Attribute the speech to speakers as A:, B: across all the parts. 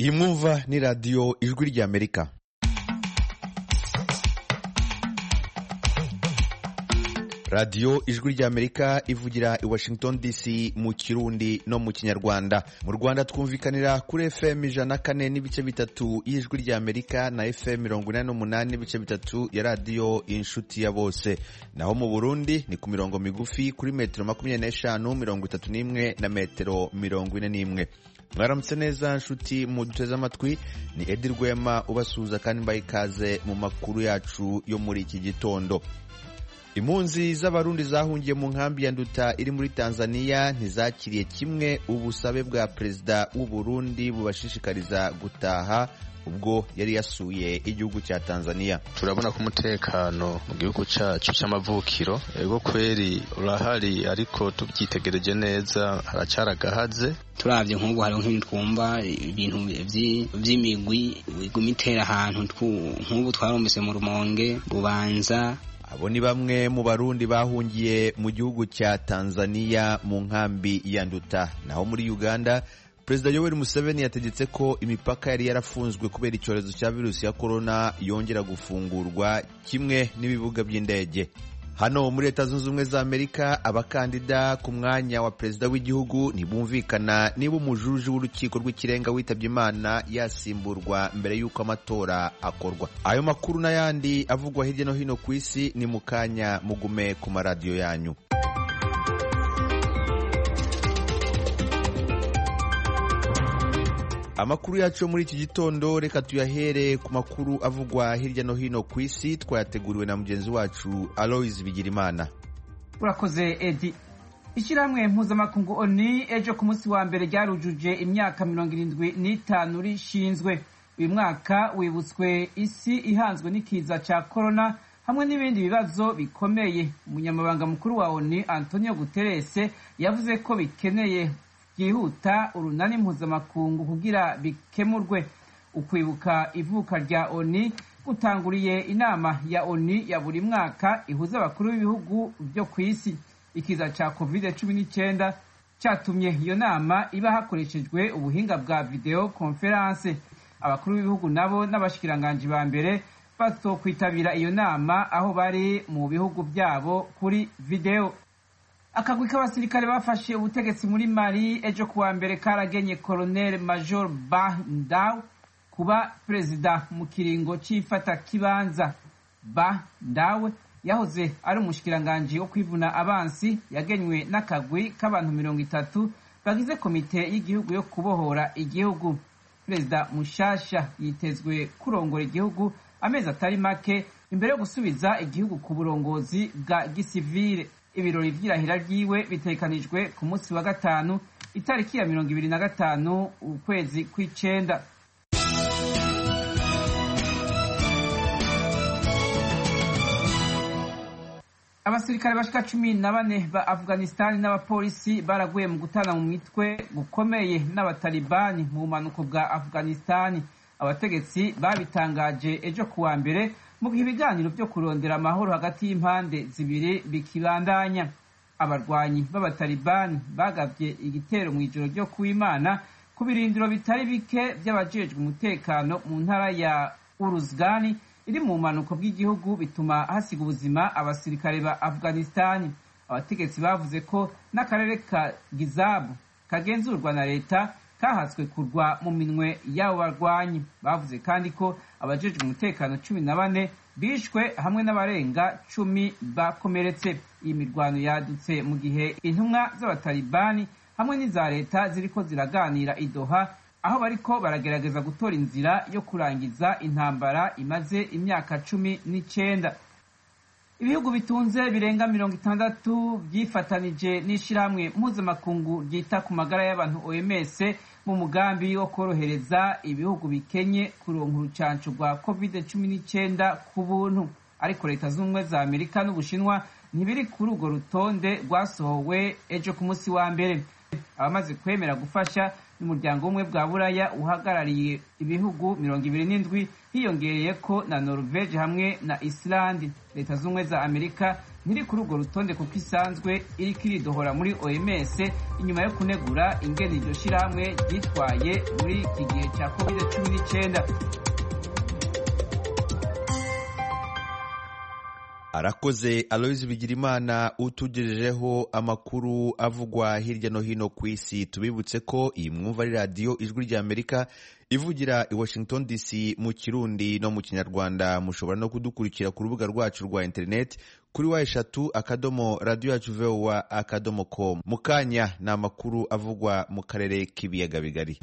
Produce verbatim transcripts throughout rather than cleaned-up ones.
A: iyi mwumva ni radiyo ijwi ry'Amerika. radiyo ijwi ry'Amerika ivugira i Washington D C mu Kirundi no mu Kinyarwanda. Mu Rwanda twumvikanira kuri F M ijana na kane n'ibice bitatu y'ijwi ry'Amerika na F M mirongo inani n'umunani n'ibice bitatu ya radiyo Inshuti ya Bose. Naho mu Burundi ni ku mirongo migufi kuri metero makumyabiri n'eshanu, mirongo itatu n'imwe na metero mirongo ine n'imwe. Mwaramutse neza nshuti muduteze amatwi, ni Edi Rwema ubasuhuza kandi mbaye ikaze mu makuru yacu yo muri iki gitondo. Impunzi z'abarundi zahungiye mu nkambi ya Nduta iri muri Tanzania ntizakiriye kimwe ubusabe bwa perezida w'u Burundi bubashishikariza gutaha ubwo yari yasuye igihugu cya Tanzania.
B: Turabona ko umutekano mu gihugu cyacu cy'amavukiro ego kweri urahari, ariko tubyitegereje neza haracaragahaze.
C: Turavye nk'ubu hari nk'ibintu twumva ibintu vy'imigwi iguma itera ahantu nk'ubu twarombese mu Rumonge, Bubanza.
A: Abo ni bamwe mu Barundi bahungiye mu gihugu cya Tanzania mu nkambi ya Nduta. Naho muri Uganda, Perezida Yoweri Museveni yategetse ko imipaka yari yarafunzwe kubera icyorezo cya virusi ya corona yongera gufungurwa kimwe n'ibibuga by'indege. Hano muri Leta Zunze Ubumwe za Amerika, abakandida ku mwanya wa perezida w'igihugu ntibumvikana niba umujuji w'urukiko rw'ikirenga witabye Imana yasimburwa mbere y'uko amatora akorwa. Ayo makuru n'ayandi avugwa hirya no hino ku isi ni mu kanya, mugume ku maradiyo yanyu. Amakuru yacu muri iki gitondo reka tuyahere ku makuru avugwa hirya no hino ku isi, twayateguriwe na mugenzi wacu Aloys Bigirimana.
D: Urakoze Edi. Ishyirahamwe mpuzamakungu O N U ejo ku munsi wa mbere ryarujuje imyaka mirongo irindwi n'itanu rishinzwe. Uyu mwaka wibutswe isi ihanzwe n'ikiza cya corona hamwe n'ibindi bibazo bikomeye. Umunyamabanga mukuru wa O N U Antonio Guterres yavuze ko bikeneye byihuta urunani mpuzamakungu kugira bikemurwe. Ukwibuka ivuka rya O N U gutanguriye inama ya O N U ya buri mwaka ihuza abakuru b'ibihugu byo ku isi. Ikiza cya covid cumi n'icyenda cyatumye iyo nama iba hakoreshejwe ubuhinga bwa video conference. Abakuru b'ibihugu nabo n'abashikiranganje ba mbere bazokwitabira iyo nama aho bari mu bihugu byabo kuri video. Akagwi k'abasirikare bafashe ubutegetsi muri Mali ejo kuwa mbere karagenye Colonel Major Bah Ndaw kuba perezida mu kiringo c'ifata kibanza. Bah Ndaw yahoze ari umushikiranganje wo kwivuna abansi, yagenywe n'akagwi k'abantu mirongo itatu bagize komite y'igihugu yo kubohora igihugu. Perezida mushasha yitezwe kurongora igihugu amezi atari make imbere yo gusubiza igihugu ku burongozi bwa gisivile. Ibirori vy'irahira ryiwe bitekanijwe ku munsi wa gatanu itariki ya mirongo ibiri na gatanu ukwezi kw'icenda. Abasirikare bashika cumi na bane ba Afghanistan n'abapolisi baraguye mu gutana mu mitwe gukomeye n'abatalibani mu bumanuko bwa Afghanistan. Abategetsi babitangaje ejo kuwa mbere mu gihe ibiganiro byo kurondera amahoro hagati y'impande zibiri bikibandanya. Abarwanyi b'abatalibani bagavye igitero mu ijoro ryo kuw'Imana ku birindiro bitari bike by'abajejwe umutekano mu ntara ya Uruzgani iri mu bumanuko bw'igihugu, bituma hasiga ubuzima abasirikare ba Afghanistan. Abategetsi bavuze ko n'akarere ka Gizabu kagenzurwa na leta kahatswe kurwa mu minwe y'abo barwanyi. Bavuze kandi ko abajejwe umutekano cumi na bane bishwe hamwe n'abarenga cumi bakomeretse. Iyi mirwano yadutse mu gihe intumwa z'abatalibani hamwe n'iza leta ziriko ziraganira i Doha, aho bariko baragerageza gutora inzira yo kurangiza intambara imaze imyaka cumi n'icenda. Ibihugu bitunze birenga mirongo itandatu byifatanije n'ishirahamwe mpuzamakungu ryita ku magara y'abantu O M S mu mugambi wo korohereza ibihugu bikenye kuronka urucanco rwa covid cumi n'icyenda ku buntu. Ariko Leta Zunze za Amerika n'Ubushinwa ntibiri kuri urwo rutonde rwasohowe ejo ku munsi wa mbere. Abamaze kwemera gufasha n'umuryango umwe bwa Buraya uhagarariye ibihugu mirongo ibiri n'indwi, hiyongereye ko na Norvege hamwe na Islandi. Leta Zunze za Amerika ntiri kuri urwo rutonde kuko isanzwe iriko iridohora muri O M S inyuma yo kunegura ingene iryo shirahamwe ryitwaye muri iki gihe ca covid cumi n'icenda.
A: Arakoze Aloys Bigirimana utugejejeho amakuru avugwa hirya no hino ku isi. Tubibutse ko iyi mwumva ari radio Ijwi rya Amerika ivugira i Washington D C mu Kirundi no mu Kinyarwanda. Mushobora no kudukurikira ku rubuga rwacu rwa internet kuri wa eshatu akadomo radio yacu voa akadomo com. Mukanya na amakuru avugwa mu karere k'ibiyaga bigari.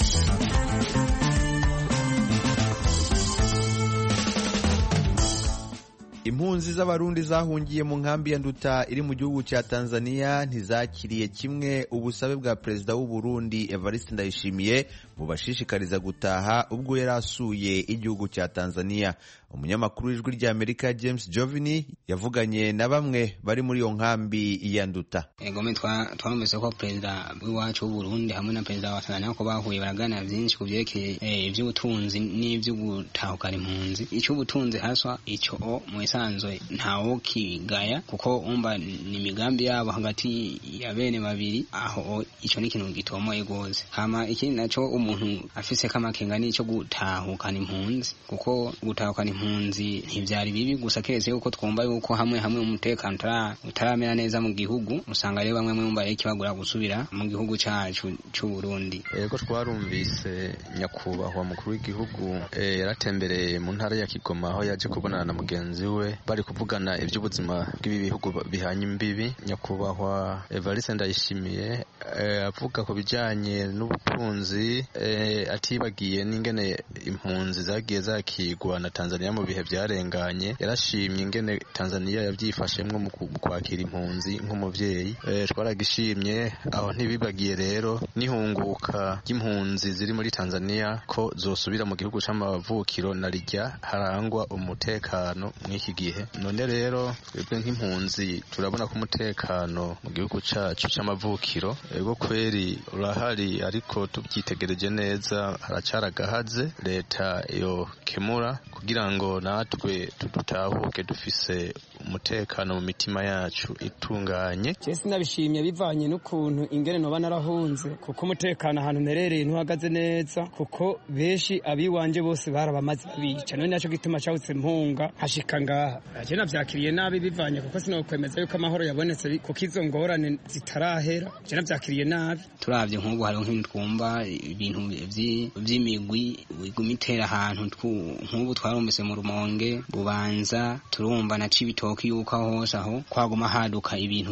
A: Impunzi z'abarundi zahungiye mu nkambi ya Nduta iri mu gihugu cya Tanzania ntizakiriye kimwe ubusabe bwa Perezida w'u Burundi Evariste Ndayishimiye mu bashishikariza gutaha ubwo yari asuye igihugu cya Tanzania. Umunyamakuru w'Ijwi rya Amerika James Jovini yavuganye na bamwe bari muri iyo nkambi ya Nduta.
C: Egome twameze ko Perezida w'iwacu w'u Burundi hamwe na Perezida wa Tanzania ko bahuye baragana byinshi ku byerekeye iby'ubutunzi n'ibyo gutahukana impunzi. Icyo ubutunzi haswa icyo mu isanzwe ntawo kigaya kuko umba ni imigambi yabo hagati ya bene babiri, aho icyo ni ikintu gitomoye gose. Hama ikindi naco umuntu afise kamakenga n'icyo gutahukana impunzi, kuko gutahukana impunzi ntivyari bibi gusa keretse yuko twumva yuko hamwe hamwe umutekano utaramera neza mu gihugu, usanga rero bamwe mwumva ikibagura gusubira mu gihugu cacu c'u Burundi.
B: Yego twarumvise nyakubahwa mukuru w'igihugu yaratembereye mu ntara ya Kigoma aho yaje kubonana na mugenzi we bari kuvugana iby'ubuzima bw'ibi bihugu bihanye imbibi. Nyakubahwa Evariste Ndayishimiye avuga ku bijanye n'ubutunzi, atibagiye n'ingene impunzi zagiye zakigwa na Tanzania mu bihe byarenganye. Yarashimye ingene Tanzania yavyifashemwo mu kwakira impunzi nk'umuvyeyi. Twaragishimye aho ntibibagiye rero n'ihunguka ry'impunzi ziri muri Tanzania ko zosubira mu gihugu c'amavukiro na rijya harangwa umutekano mw'iki gihe. None rero twebwe nk'impunzi turabona ko umutekano mu gihugu cacu c'amavukiro ego kweri urahari, ariko tubyitegereje neza haracaragahaze. Leta yo kemura kugira ngo natwe tudutahuke dufise umutekano mu mitima yacu itunganye.
E: Jesi nabishimye bivanye n'ukuntu ingene noba narahunze, kuko umutekano ahantu merereye ntuhagaze neza, kuko benshi abiwanje bose barabamaze babica. None naco gituma cawutse mpunga hashika ngaha. Aje navyakiriye nabi bivanye kuko sinokwemeza yuko amahoro yabonetse kuko izo ngorane zitarahera. Je navyakiriye nabi.
C: Turavye nk'ubu hariho nk'ibintu twumva ibintu vy'imigwi wigumitera ahantu nk'ubu twarumvise mu Rumonge, Bubanza, turumva na Cibitoke yuko hose aho kwaguma haduka ibintu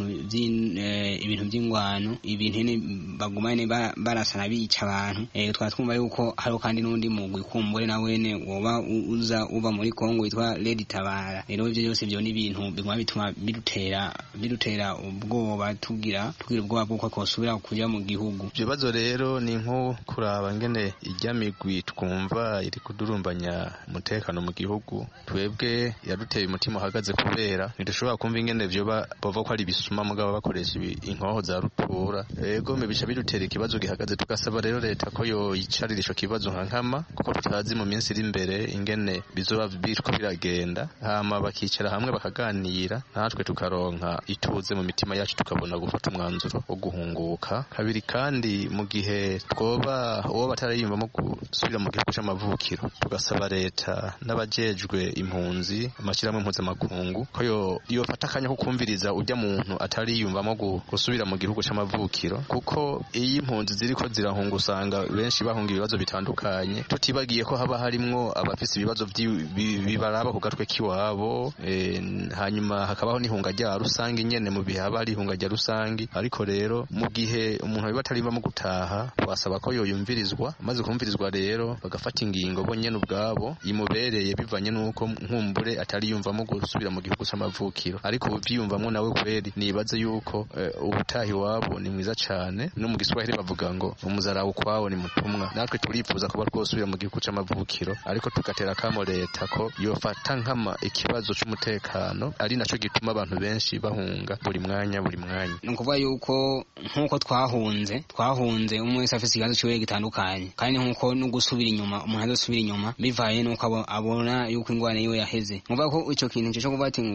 C: ibintu by'ingwano, ibintu bagumane barasana bica abantu. Eh twatwumva yuko hariho kandi n'undi mugwi kumbure na wene woba uza uba muri Kongo witwa Lady Tabara. Rero ivyo byose byo ni ibintu biguma bituma bidutera bidutera ubwoba, tugira tugira ubwoba bw'uko kosubira kuja mu gihugu.
B: Ivyo bazo rero ni nko kuraba ngene ijya migwi twumva iri kudurumbanya umutekano mu gihugu. Twebwe yaduteye umutima uhagaze kubera ntidushobora kumva ingene vyo bava ko ari bisuma mugabo bakoresha inkoho za rutura. Ego mebisha bidutera ikibazo gihagaze, tugasaba rero leta ko yo yicarira ico kibazo nka nkama, kuko tutazi mu minsi iri imbere ingene bizoba biriko biragenda, hama bakicara hamwe bakaganira natwe tukaronka ituze mu mitima yacu, tukabona gufata umwanzuro wo guhunguka. Kabiri kandi mu gihe twoba uwo batarayimvamo gusubira mu gihugu c'amavukiro, tugasaba leta n'abajejwe impunzi amashyirahamwe mpuzamakungu ko yo yofata akanya ko kumviriza ujya muntu atariyumvamo gusubira mu gihugu c'amavukiro, kuko iyi impunzi ziriko zirahunga usanga benshi bahunga ibibazo bitandukanye, tutibagiye ko haba harimwo abafise ibibazo bibaraba ku gatwe kiwabo. E, hanyuma hakabaho n'ihunga rya rusangi nyene mu bihe haba ari ihunga rya rusangi. Ariko rero mu gihe umuntu biba atarivamo gutaha, twasaba ko yoyumvirizwa, maze kumvirizwa rero bagafata ingingo bo nyene ubwabo imubereye bivanye nuko nkumbure atari yumvamo gusubira mu gihugu c'amavukiro. Ariko uvyiyumvamo nawe kweri nibaze yuko uh, ubutahi wabo ni mwiza cane. No mu Giswahili bavuga ngo umuzara ukwawo ni mutumwa. Natwe turifuza kuba twosubira mu gihugu c'amavukiro, ariko tugatera kamo leta ko yofata nkama ikibazo c'umutekano, ari naco gituma abantu benshi bahunga buri mwanya buri mwanya.
C: Nukuvuga yuko nkuko twahunze twahunze umwe wese afise ikibazo ciwe gitandukanye, kandi nkuko no gusubira inyuma umuntu azosubira inyuma bivaye nuko abona yuko ingwane yiwe yaheze. Muvuga ko ico kintu cyo kuvuga ati ngo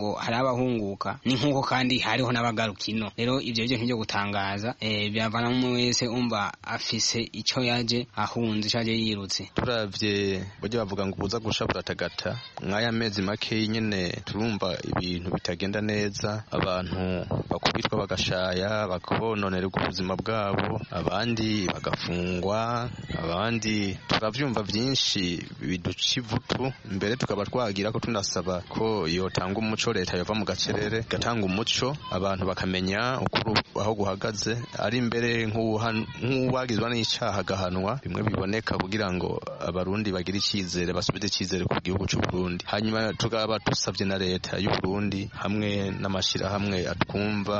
C: ngo hari abahunguka ni nkuko kandi hariho n'abagarukino rero ivyo byo ntibyo gutangaza eh byavana mu wese umva afise ico yaje ahunze caje yirutse
B: turavye bajya bavuga ngo buza gushabura tagata mwaya mezi make nyene turumva ibintu bitagenda neza abantu bakubitwa bagashaya bakabononera ubuzima bwabo abandi bagafungwa abandi tukavyumva vyinshi biduca ivutu mbere tukaba twagira ko tunasaba ko yotanga umuco leta yova mu gacerere gatanga umuco abantu bakamenya ukuri aho guhagaze ari mbere nk'uwagizwa n'icaha gahanwa bimwe biboneka kugira ngo abarundi bagire icizere basubize icizere ku gihugu cy'u Burundi hanyuma tukaba dusabye na leta y'u Burundi hamwe n'amashira hamwe atwumva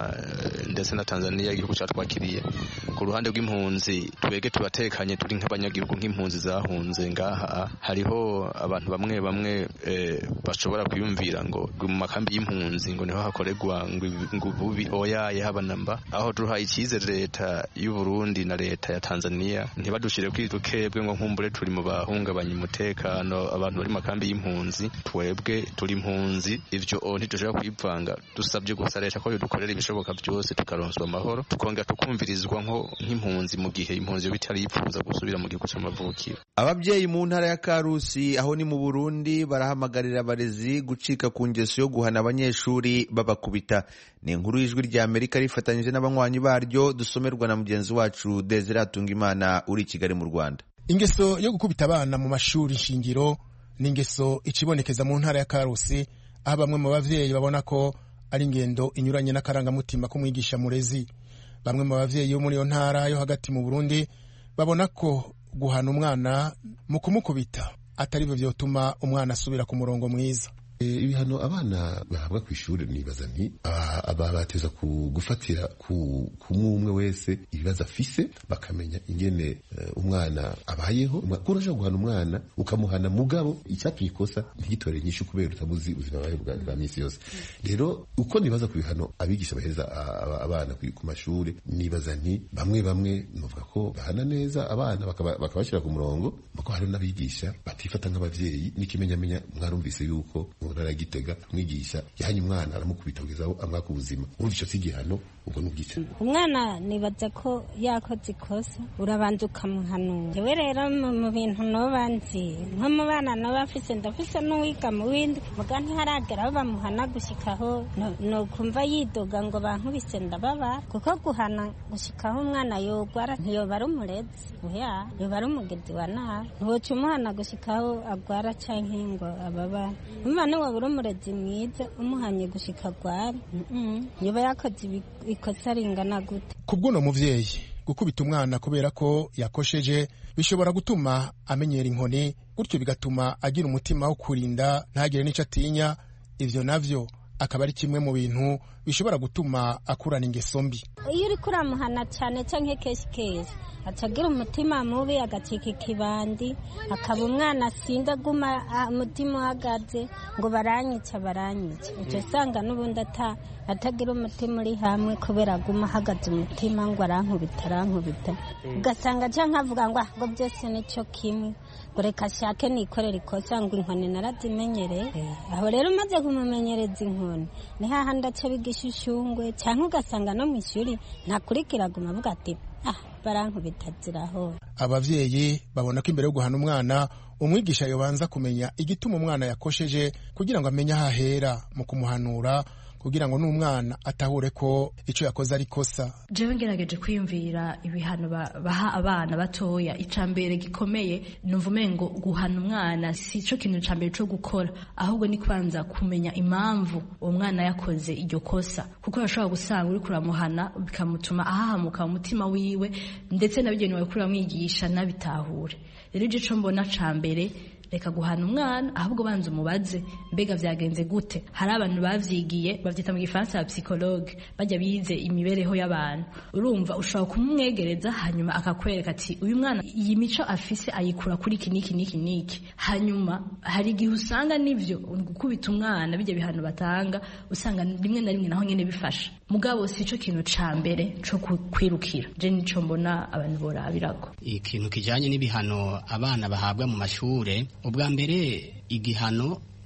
B: ndetse na Tanzania igihugu cyatwakiriye ku ruhande rw'impunzi twege tubatekanye turi nk'abanyagihugu nk'impunzi zahunze ngaha hariho abantu bamwe bamwe e, bashobora kwiyumvira ngo mu makambi y'impunzi ngo niho hakoregwa ngo bubi oyaye habanamba aho turuhaye icizere leta y'u Burundi na leta ya Tanzania ntibadushire kwitukebwe ngo nkumbure turi mu bahungabanya umutekano abantu bari makambi y'impunzi twebwe turi impunzi ivyo ntitushobora kwivanga dusabye gusa leta ko yodukorera ibishoboka byose tukaronswa amahoro tukongera tukumvirizwa nko nk'impunzi mu gihe impunzi bitari yifuza gusubira mu gihugu cy'amavukiro.
A: Ababyeyi mu ntara ya Karusi aho ni mu Burundi barahamagarira abarezi gucika ku ngeso yo guhana abanyeshuri babakubita. Ni inkuru y'Ijwi rya Amerika rifatanyije n'abanywanyi baryo dusomerwa na mugenzi wacu Desire Atungimana uri Kigali mu Rwanda.
F: Ingeso yo gukubita abana mu mashuri shingiro ni ingeso ikibonekeza mu ntara ya Karusi aho bamwe mu bavyeyi babona ko ari ingendo inyuranye n'akarangamutima k'umwigisha murezi. Bamwe mu bavyeyi bo muri yo ntara yo hagati mu Burundi babona ko guhana umwana mu kumukubita atari byo byotuma umwana asubira ku murongo mwiza.
G: Ibihano abana bahabwa ku ishuri nibaza nti ababateza gufatira ku kumwe wese ibibazo afise bakamenya ingene uh, umwana abayeho kurusha guhana umwana ukamuhana mugabo icyatumye ikosa ntigitore nyinshi kubera utabuzi ubuzima bwawe bwa, bwa misi yose. Rero uko nibaza ku bihano abigisha baheza abana ku mashuri nibaza nti bamwe bamwe novuga ko bahana neza abana bakabashira ku murongo bako hari n'abigisha batifata nk'abavyeyi n'ikimenyamenya mwarumvise yuko ntara Gitega mwigisha yahanye umwana aramukubita kugezaho amwaka ubuzima urumva ico sigihano ubwo n'ubwica
H: umwana nibaza ko yakoze ikosa urabanza ukamuhanura. Jewe rero mu bintu nobanzi nko mu bana no bafise ndafise n'uwiga mu windi muga ntiharagera aho bamuhana gushikaho no kumva yidoga ngo bankubise ndababa kuko guhana gushikaho umwana yogwara ntiyoba ari umurezi oya yoba ari umugezi wa nabi ntiwoca umuhana gushikaho agwara canke ngo ababa umwana wabura umurezi mwiza umuhanye gushika gwari niba yakoze ikosa ringana gute.
F: Kubw'uno muvyeyi gukubita umwana kubera ko yakosheje bishobora gutuma amenyera inkoni gutyo bigatuma agira umutima wo kurinda ntagire n'ico atinya. Ivyo navyo akaba ari kimwe mu bintu bishobora gutuma akurana ingeso mbi.
H: Iyo uri kuramuhana cyane canke keshi keshi atagira umutima mubi agacika ikibandi akaba umwana sinda guma umutima uhagaze ngo baranyica baranyica icyo sanga n'ubundi ata atagira umutima uri hamwe kubera guma ahagaze umutima ngo arankubita arankubita ugasanga canke avuga ngo ngo byose nico kimwe ngo reka shake nikorera ikosa ngo inkoni narazimenyereye. Aho rero umaze kumumenyereza inkoni ni hahandi aca bigishushungwe canke ugasanga no mu ishuri ntakurikira guma avuga ati ah barankubita ziraho.
F: Abavyeyi babona ko imbere yo guhana umwana umwigisha yobanza kumenya igituma umwana yakosheje kugira ngo amenye ahahera mu kumuhanura kugira ngo n'umwana atahure ko ico yakoze ari kosa.
I: Jewe ngerageje kwiyumvira ibihano baha abana batoya icambere gikomeye numva umengo guhana umwana si cyo kintu cambere cyo gukora ahubwo ni kwanza kumenya impamvu umwana yakoze iryo kosa kuko yashobora gusanga uri kuramuhana bikamutuma ahahamuka umutima wiwe ndetse nabigenewe kuri bamwigisha nabitahure. Rero ico mbona cambere reka guhana umwana ahubwo banza umubaze mbega vyagenze gute. Hari abantu bavyigiye bavyita mu gifaransa psychologue bajya bize imibereho y'abantu urumva ushobora kumwegereza hanyuma akakwereka ati uyu mwana iyi mico afise ayikura kuri iki niki niki niki. Hanyuma hari igihe usanga nivyo gukubita umwana bijya bihano batanga usanga rimwe na rimwe naho nyene bifasha mugabo si ico kintu cambere co kwirukira. Je nico mbona abantu borabirako
C: ikintu kijanye n'ibihano abana bahabwa mu mashure. Ubwa mbere igihano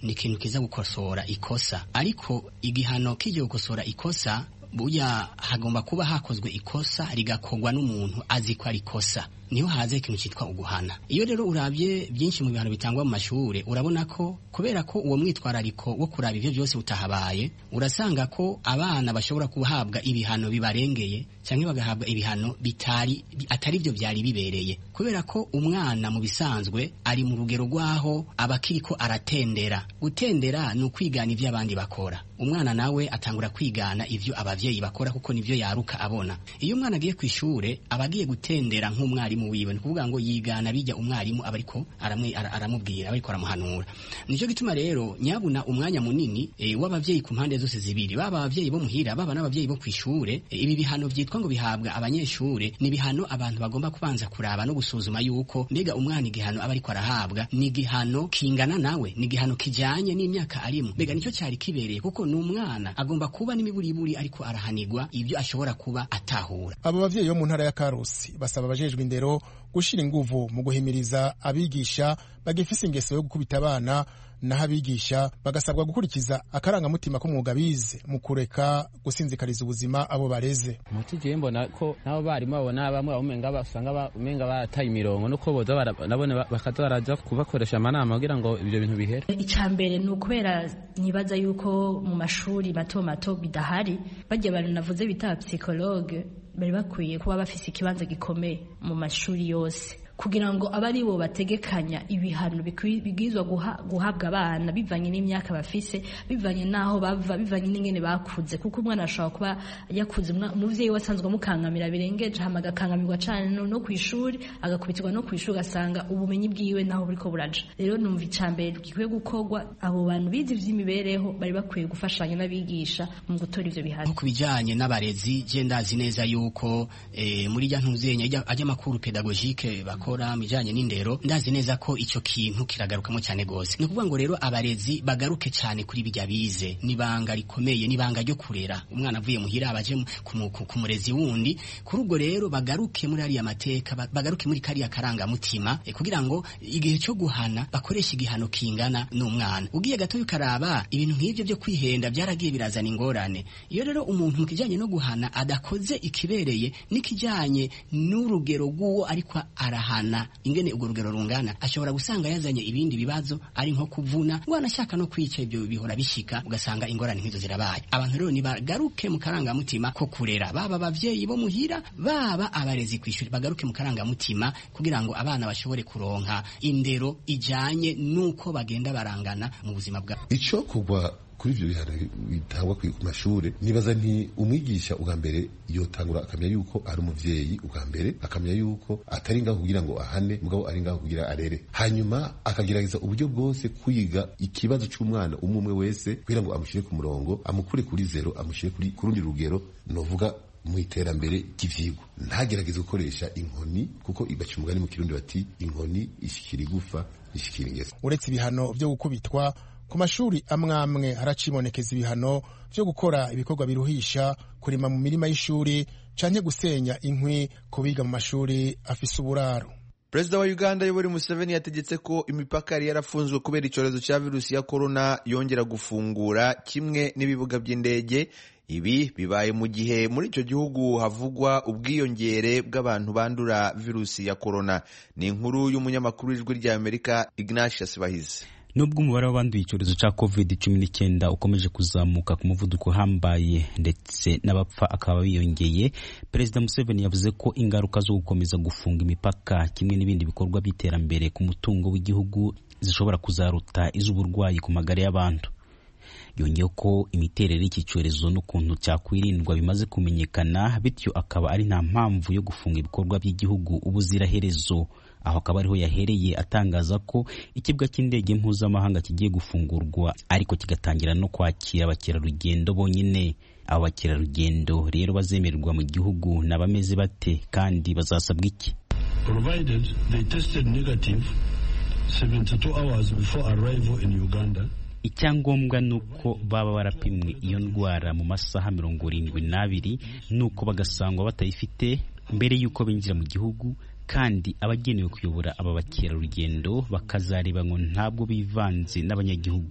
C: ni ikintu kiza gukosora ikosa, ariko igihano kije gukosora ikosa buya hagomba kuba hakozwe ikosa rigakorwa n'umuntu azi ko ari ikosa, niho haze ikintu cyitwa uguhana. Iyo rero urabye byinshi mu bihano bitangwa mu mashure urabona ko kubera ko uwo mwitwarariko wo kuraba ivyo byose utahabaye, urasanga ko abana bashobora kuhabwa ibihano bibarengeye cyangwa bagahabwa ibihano bitari atari byo byari bibereye, kubera ko umwana mu bisanzwe ari mu rugero rwaho abakiriko aratendera. Gutendera ni ukwigana ivyo abandi bakora, umwana nawe atangura kwigana ivyo abavyeyi bakora kuko nivyo yaruka abona. Iyo umwana agiye kwishure abagiye gutendera nk'umwarimu wiwe, ni kuvuga ngo yigana bijya umwarimu abariko aramubwira abariko aramuhanura. Nico gituma rero nyabuna umwanya munini e, w'abavyeyi ku mpande zose zibiri, baba abavyeyi bo muhira baba n'abavyeyi bo kwishure, e, ibi bihano byitwa ngo bihabwa abanyeshure ni bihano abantu bagomba kubanza kuraba no gusuzuma yuko mbega umwana igihano abariko arahabwa ni igihano kingana nawe, ni igihano kijanye n'imyaka arimo, mbega nicyo cyari kibereye, kuko n'umwana agomba kuba n'imiburiburi ariko arahanirwa ibyo ashobora kuba atahura.
F: Abo bavyeyi bo mu ntara ya Karusi basaba abajejwe indero gushira inguvu mu guhimiriza abigisha bagifise ingeso yo gukubita abana, naho abigisha bagasabwa gukurikiza akarangamutima k'umwuga bize mu kureka gusinzikariza ubuzima abo bareze.
J: Mutije mbona ko nabo barimo babona bamwe umenga basanga umenga bataye imirongo nuko boza nabone bakaza baraza kubakoresha amanama kugira ngo ibyo bintu bihere.
I: Icambere ni ukubera nibaza yuko mu mashuri mato mato bidahari, bajya abantu navuze bita psychologue bari bakwiye kuba bafise ikibanza gikomeye mu mashuri yose kugira ngo abari bo bategekanya ibihano bigizwa guhabwa abana bivanye n'imyaka bafise, bivanye naho bava, bivanye n'ingene bakuze, kuko umwana ashobora kuba yakuze umuvyeyi wasanzwe mukangamira birengeje hamaga kangamirwa cyane no kwishuri agakubitirwa no kwishuri gasanga ubumenyi bwiwe naho buriko buraja. Rero numva icambere gikwiye gukorwa, abo bantu bize ivy'imibereho bari bakwiye gufashanya n'abigisha mu gutora ivyo bihano.
C: Kubijanye n'abarezi je ndazi neza yuko eh, muri rya ntuzenya ajya makuru pedagogique bako mijanye n'indero, ndazi neza ko ico kintu kiragarukamo cyane gose. Ni kuvuga ngo rero abarezi bagaruke cyane kuri bijya bize, nibanga rikomeye, nibanga ryo kurera umwana avuye muhira abaje ku murezi wundi. Kuri ubwo rero bagaruke muri ari amateka, bagaruke muri kari akaranga mutima e, kugira ngo igihe cyo guhana bakoresha igihano kingana n'umwana. Ugiye gato yukaraba ibintu nk'ivyo byo kwihenda byaragiye birazana ingorane. Iyo rero umuntu mukijanye no guhana adakoze ikibereye nikijanye n'urugero rw'uwo ariko arahana ingene urwo rugero rungana, ashobora gusanga yazanye ibindi bibazo ari nko kuvuna ngo anashaka no kwica, ibyo bihora bishika ugasanga ingorane nk'izo zirabaye. Abantu rero nibagaruke mu karangamutima ko kurera, baba abavyeyi bo muhira baba abarezi kwishuri, bagaruke mu karangamutima kugira ngo abana bashobore kuronka indero ijanye nuko bagenda barangana mu buzima bwabo.
G: Ico kugwa kuri ivyo bihano bitangwa ku mashure, nibaza nti umwigisha ubwa mbere yotangura akamenya yuko ari umuvyeyi, ubwa mbere akamenya yuko atari ngaho kugira ngo ahane, mugabo ari ngaho kugira arere, hanyuma akagerageza uburyo bwose kwiga ikibazo c'umwana umwe umwe wese kugira ngo amushire ku murongo, amukure kuri zero amushire kuri kurundi rugero, novuga mu iterambere ry'ivyigwa. Ntagerageze gukoresha inkoni, kuko ibaca umugani mu Kirundi bati inkoni ishikira igufa ishikira ingese.
F: Uretse ibihano byo gukubitwa ku mashuri amwe amwe haracibonekeza ibihano byo gukora ibikorwa biruhisha, kurima mu mirima y'ishuri canke gusenya inkwi ku biga mu mashuri afise uburaro.
A: Perezida wa Uganda Yoweri Museveni yategetse ko imipaka yari yarafunzwe kubera icyorezo cya virusi ya corona yongera gufungura kimwe n'ibibuga by'indege. Ibi bibaye mu gihe muri icyo gihugu havugwa ubwiyongere bw'abantu bandura virusi ya corona. Ni inkuru y'umunyamakuru w'ijwi rya Amerika Ignatius Bahizi.
K: Nubwo umubare w'abanduye icyorezo cya covid cumi n'icyenda ukomeje kuzamuka ku muvuduko uhambaye ndetse n'abapfa akaba biyongeye, Perezida Museveni yavuze ko ingaruka zo gukomeza gufunga imipaka kimwe n'ibindi bikorwa by'iterambere ku mutungo w'igihugu zishobora kuzaruta iz'uburwayi ku magara y'abantu. Yongeyeho ko imiterere y'iki cyorezo n'ukuntu cyakwirindwa bimaze kumenyekana, bityo akaba ari nta mpamvu yo gufunga ibikorwa by'igihugu ubuziraherezo. Aho akaba ariho yahereye atangaza ko ikibuga cy'indege mpuzamahanga kigiye gufungurwa ariko kigatangira no kwakira abakerarugendo bonyine. Abo bakerarugendo rero bazemererwa mu gihugu n'abameze bate kandi bazasabwa iki?
L: Provided they tested negative seventy-two hours before arrival in Uganda.
K: Icyangombwa nuko baba barapimwe iyo ndwara mu masaha mirongo irindwi n'abiri nuko bagasangwa batayifite mbere yuko binjira mu gihugu, kandi abagenewe kuyobora aba bakerarugendo bakazareba ngo ntabwo bivanze n'abanyagihugu.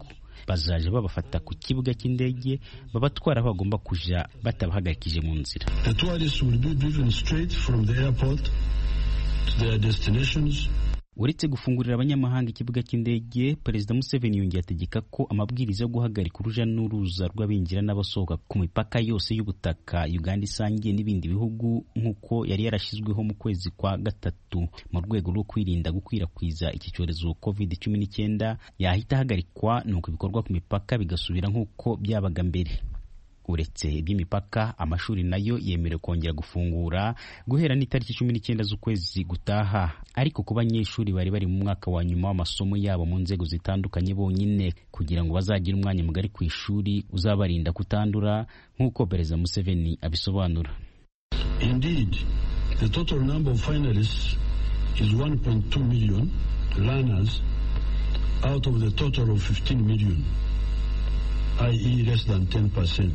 K: bazaje babafata ku kibuga cy'indege babatwara aho bagomba kuja batabahagarikije mu nzira.
L: The tourists will be driven straight from the airport to their destinations.
K: Uretse gufungurira abanyamahanga ikibuga cy'indege, Perezida Museveni yongeye ategeka ko amabwiriza yo guhagarika uruja n'uruza rw'abinjira n'abasohoka ku mipaka yose y'ubutaka Uganda isangiye n'ibindi bihugu nk'uko yari yarashyizweho mu kwezi kwa gatatu mu rwego rwo kwirinda gukwirakwiza iki cyorezo covid cumi n'icyenda yahita ahagarikwa, nuko ibikorwa ku mipaka bigasubira nk'uko byabaga mbere. Uretse iby'imipaka, amashuri nayo yemerewe kongera gufungura guhera n'itariki cumi n'icyenda z'ukwezi gutaha, ariko ku banyeshuri bari bari mu mwaka wa nyuma w'amasomo yabo mu nzego zitandukanye bonyine kugira ngo bazagire umwanya mugari ku ishuri uzabarinda kutandura nk'uko Perezida Museveni abisobanura.
L: Indeed, the total number of finalists is one point two million learners out of the total of fifteen million. that is less than ten percent.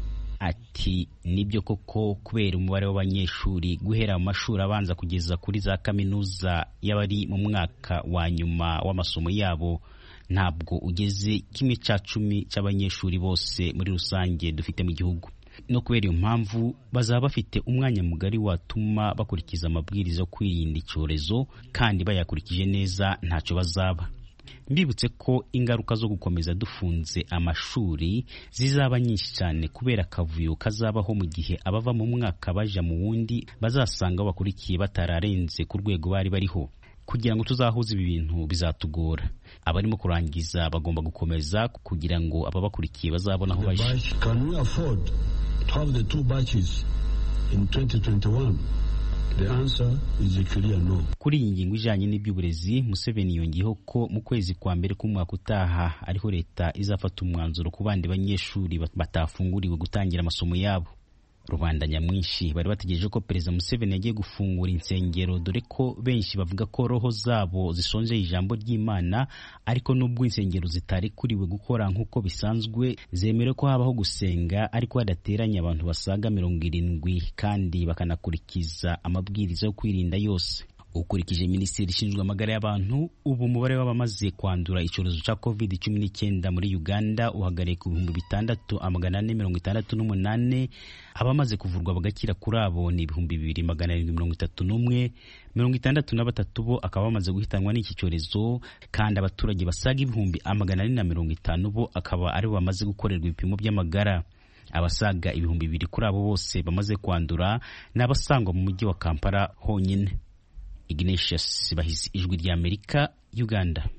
K: Ati nibyo koko kubera umubare w'abanyeshuri guhera mu mashuri abanza kugeza kuri za kaminuza y'abari mu mwaka wa nyuma w'amasomo yabo ntabwo ugeze kimwe cya cumi cy'abanyeshuri bose muri rusange dufite mu gihugu. No kubera iyo mpamvu bazaba bafite umwanya mugari watuma bakurikiza amabwiriza yo kwirinda icyorezo, kandi bayakurikije neza ntacyo bazaba. Mbibutse ko ingaruka zo gukomeza dufunze amashuri zizaba nyinshi cyane kubera akavuyo kazabaho mu gihe abava mu mwaka baja mu wundi bazasanga bakurikiye batararenze ku rwego bari bariho. Kugira ngo tuzahuze ibi bintu bizatugora. Abarimo kurangiza bagomba gukomeza kugira ngo ababakurikiye bazabona aho baje.
L: Can we afford to have the two batches in twenty twenty-one? The answer is a clear no.
K: Kuri iyi ngingo ijanye n'iby'uburezi, Museveni yongeyeho ko mu kwezi kwa mbere k'umwaka utaha ariho leta izafata umwanzuro ku bandi banyeshuri batafunguriwe gutangira amasomo yabo. Rubanda nyamwinshi bari bategereje ko Perezida Museveni yagiye gufungura insengero, dore ko benshi bavuga ko roho zabo zisonje ijambo ry'Imana, ariko nubwo insengero zitari kuriwe gukora nk'uko bisanzwe, zemerewe ko habaho gusenga ariko hadateranya abantu basaga mirongo irindwi kandi bakanakurikiza amabwiriza yo kwirinda yose. Ukurikije Minisiteri ishinzwe amagara y'abantu, ubu umubare w'abamaze kwandura icyorezo cya covid cumi n'icyenda muri Uganda uhagarariye ku bihumbi bitandatu amagana ane mirongo itandatu n'umunane, abamaze kuvurwa bagakira kuri abo ni ibihumbi bibiri magana arindwi mirongo itatu n'umwe, mirongo itandatu na batatu bo akaba bamaze guhitanwa n'iki cyorezo, kandi abaturage basaga ibihumbi amagana ane na mirongo itanu bo akaba ari bo bamaze gukorerwa ibipimo by'amagara. Abasaga ibihumbi bibiri kuri abo bose bamaze kwandura n'abasangwa mu mujyi wa Kampala honyine. Ignatius Bahizi, Ijwi ry'Amerika, Uganda.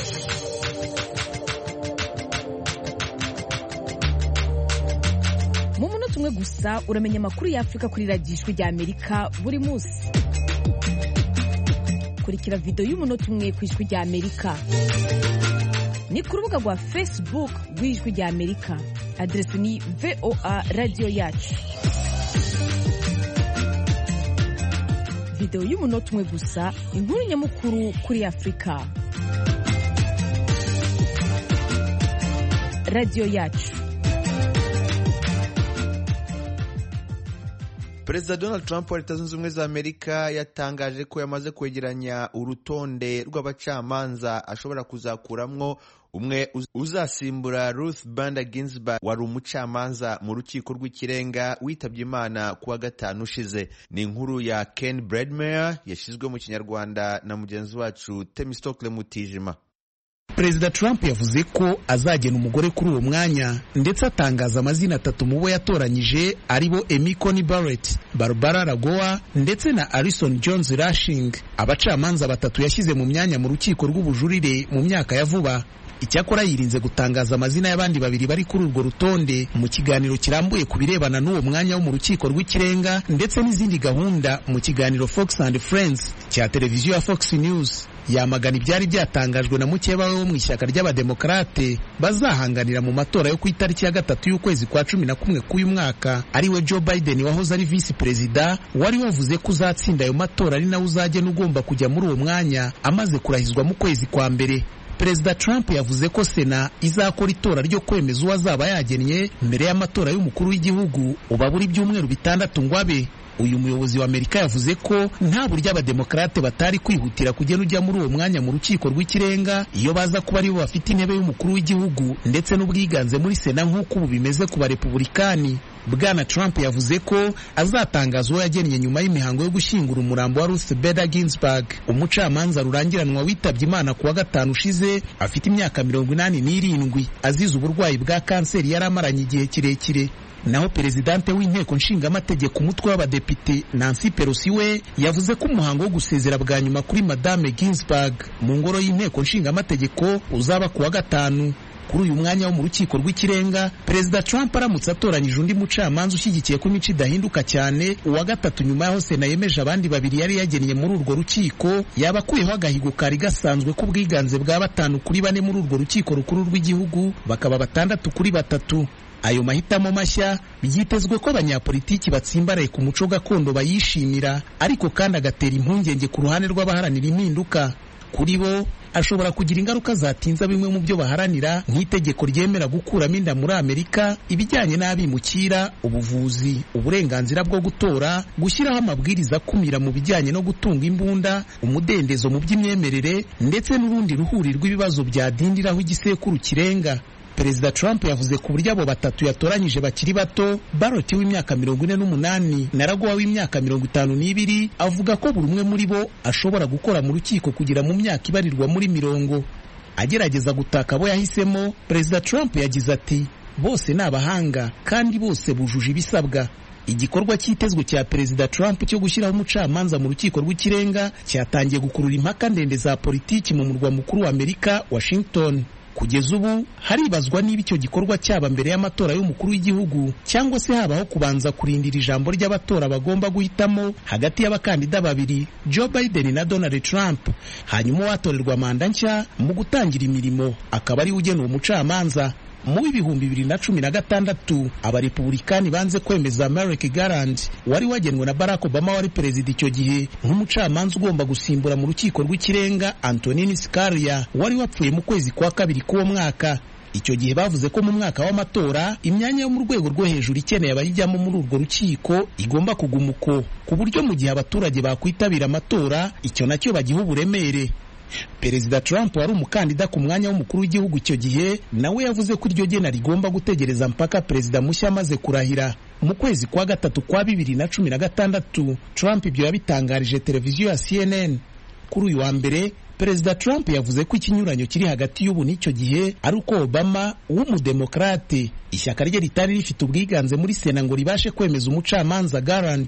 M: Mu munota umwe gusa uramenya amakuru y'Afrika kuri radiyo Ijwi ry'Amerika buri munsi. Kurikira video y'umunota umwe ku Ijwi ry'Amerika. Ni ku rubuga rwa Facebook rw'Ijwi ry'Amerika. Adresi ni V O A Radio Yacu. Video y'umunota umwe gusa, inkuru nyamukuru kuri Afrika. Radio Yacu.
A: Perezida Donald Trump wa Leta Zunze Ubumwe za Amerika yatangaje ko yamaze kwegeranya urutonde rw'abacamanza ashobora kuzakuramwo umwe uzasimbura Ruth Bader Ginsburg wari umucamanza mu rukiko rw'ikirenga witabye Imana kuwa gatanu ushize. Ni inkuru ya Ken Bredmeyer yashizwe mu Kinyarwanda na mugenzi wacu Temistokle Mutijima.
N: Perezida Trump yavuze ko azagena umugore kuri uwo mwanya, ndetse atangaza amazina atatu mu bo yatoranyije aribo Amy Coney Barrett, Barbara Lagoa ndetse na Alison Jones Rushing, abacamanza batatu yashyize mu myanya mu rukiko rw'ubujurire mu myaka ya vuba. Icyakora yirinze gutangaza amazina y'abandi babiri bari kuri urwo rutonde mu kiganiro kirambuye ku birebana n'uwo mwanya wo mu rukiko rw'ikirenga ndetse n'izindi gahunda mu kiganiro Fox and Friends cya televiziyo ya Fox News. Yamagana ibyari byatangajwe na mukeba we wo mu ishyaka ry'abademokarate bazahanganira mu matora yo ku itariki ya gatatu y'ukwezi kwa cumi na kumwe k'uyu mwaka, ariwe Joe Biden wahoze ari visi perezida, wari wavuze ko uzatsinda ayo matora ari nawe uzagena ugomba kujya muri uwo mwanya amaze kurahizwa mu kwezi kwa mbere. Perezida Trump yavuze ko Sena izakora itora ryo kwemeza uwazaba yagennye mbere y'amatora y'umukuru w'igihugu uba buri byumweru bitandatu ngo abe. uyu muyobozi wa Amerika yavuze ko nta buryo abademokarate batari kwihutira kugena ujya muri uwo mwanya mu rukiko rw'ikirenga iyo baza kuba aribo bafite intebe y'umukuru w'igihugu ndetse n'ubwiganze muri sena nk'uko ubu bimeze ku barepublikani. Bwana Trump yavuze ko azatangaza uwo yagennye nyuma y'imihango yo gushyingura umurambo wa Ruth Bader Ginsburg, umucamanza rurangiranwa witabye Imana kuwa gatanu ushize afite imyaka mirongo inani n'irindwi azize uburwayi bwa kanseri yari amaranye igihe kirekire. Naho perezidante w'inteko nshingamategeko umutwe w'abadepite Nancy Pelosi we yavuze ko umuhango wo gusezera bwa nyuma kuri Madame Ginsburg mu ngoro y'inteko nshingamategeko uzaba kuwa gatanu. Kuri uyu mwanya wo mu rukiko rw'ikirenga, Perezida Trump aramutse atoranyije undi mucamanza ushyigikiye ko imico idahinduka cyane, uwa gatatu nyuma yaho Sena yemeje abandi babiri yari yagennye muri urwo rukiko, yaba akuyeho agahigo kari gasanzwe k'ubwiganze bwa batanu kuri bane muri urwo rukiko rukuru rw'igihugu, bakaba batandatu kuri batatu. Ayo mahitamo mashya byitezwe ko abanyapolitiki batsimbaraye ku muco gakondo bayishimira, ariko kandi agatera impungenge ku ruhande rw'abaharanira impinduka. Kuri bo ashobora kugira ingaruka zatinza bimwe mu byo baharanira nk'itegeko ryemera gukuramo inda muri Amerika, ibijyanye n'abimukira, ubuvuzi, uburenganzira bwo gutora, gushyiraho amabwiriza akumira mu bijyanye no gutunga imbunda, umudendezo mu by'imyemerere ndetse n'urundi ruhuri rw'ibibazo byadindiraho igisekuru kirenga. Perezida Trump yavuze ku buryo abo batatu yatoranyije bakiri bato, Barrett w'imyaka mirongo ine n'umunani na Ragowa w'imyaka mirongo itanu n'ibiri, avuga ko buri umwe muri bo ashobora gukora mu rukiko kugira mu myaka ibarirwa muri mirongo. Agerageza gutaka abo yahisemo, Perezida Trump yagize ati bose ni abahanga kandi bose bujuje ibisabwa. Igikorwa cyitezwe cya Perezida Trump cyo gushyiraho umucamanza mu rukiko rw'ikirenga cyatangiye gukurura impaka ndende za politiki mu murwa mukuru wa Amerika, Washington. Kugeza ubu haribazwa niba icyo gikorwa cyaba mbere y'amatora y'umukuru w'igihugu cyangwa se habaho kubanza kurindira ijambo ry'abatora bagomba guhitamo hagati y'abakandida babiri, Joe Biden na Donald Trump, hanyuma watorerwa manda nshya mu gutangira imirimo akaba ari ugena uwo mucamanza. Mu w'ibihumbi bibiri na cumi na gatandatu abarepublikani banze kwemeza Merrick Garland wari wagenwe na Barack Obama wari perezida icyo gihe nk'umucamanza ugomba gusimbura mu rukiko rw'ikirenga Antonin Scalia wari wapfuye mu kwezi kwa kabiri k'uwo mwaka. Icyo gihe bavuze ko mu mwaka w'amatora imyanya yo mu rwego rwo hejuru ikeneye abayijyamo muri urwo rukiko igomba kuguma uko, ku buryo mu gihe abaturage bakwitabira amatora icyo nacyo bagiha uburemere. Perezida Trump wari umukandida ku mwanya w'umukuru w'igihugu icyo gihe nawe yavuze ko iryo gena rigomba gutegereza mpaka perezida mushya amaze kurahira. Mu kwezi kwa gatatu kwa bibiri na cumi na gatandatu Trump ibyo yabitangarije televiziyo ya C N N. Kuri uyu wa mbere Perezida Trump yavuze ko ikinyuranyo kiri hagati y'ubu n'icyo gihe ari uko Obama w'umudemokrate ishyaka rye ritari rifite ubwiganze muri Sena ngo ribashe kwemeza umucamanza Garland.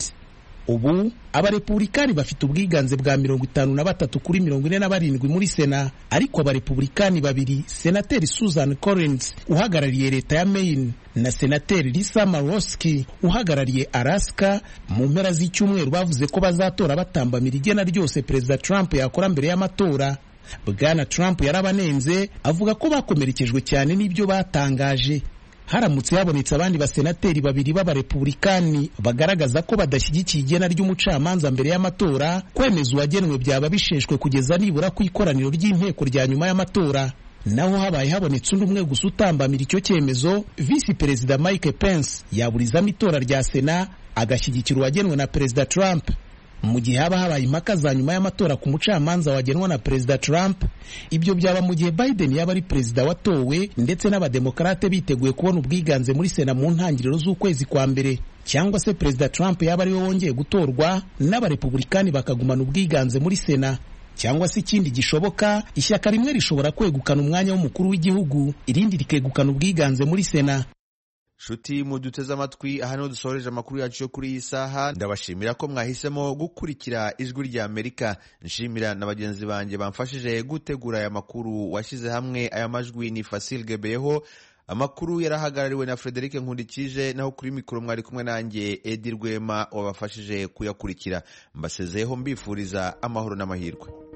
N: Ubu abarepublikani bafite ubwiganze bwa mirongo itanu na batatu kuri mirongo ine na barindwi muri Sena, ariko abarepublikani babiri, Senateri Susan Collins uhagarariye leta ya Maine na Senateri Lisa Murkowski uhagarariye Alaska, mu mpera z'icyumweru bavuze ko bazatora batambamira igena ryose Perezida Trump yakora mbere y'amatora. Bwana Trump yarabanenze avuga ko bakomerekejwe cyane n'ibyo batangaje. Haramutse habonetse abandi basenateri babiri b'abarepublikani bagaragaza ko badashyigikiye igena ry'umucamanza mbere y'amatora, kwemeza uwagenwe byaba bisheshwe kugeza nibura ku ikoraniro ry'inteko rya nyuma y'amatora. Naho habaye habonetse undi umwe gusa utambamira icyo cyemezo, Visi Perezida Mike Pence yaburizamo itora rya Sena agashyigikira uwagenwe na Perezida Trump. Mu gihe haba habaye impaka za nyuma y'amatora ku mucamanza wagenwa na Perezida Trump, ibyo byaba mu gihe Biden yaba ari perezida watowe ndetse n'abademokarate biteguye kubona ubwiganze muri Sena mu ntangiriro z'ukwezi kwa mbere, cyangwa se Perezida Trump yaba ari we wongeye gutorwa n'abarepublikani bakagumana ubwiganze muri Sena. Cyangwa se ikindi gishoboka, ishyaka rimwe rishobora kwegukana umwanya w'umukuru w'igihugu, irindi rikegukana ubwiganze muri Sena.
A: Shuti muduteze amatwi, aha niho dusoreje amakuru yacu yo kuri iyi saha. Ndabashimira ko mwahisemo gukurikira Ijwi rya Amerika. Nshimira na bagenzi banjye bamfashije gutegura aya makuru. Washyize hamwe aya majwi ni Fasil Gebeho. Amakuru yarahagarariwe na Frederic Nkundikije, naho kuri mikoro mwari kumwe nanjye Edi Rwema wabafashije kuyakurikira. Mbasezeho mbifuriza amahoro n'amahirwe.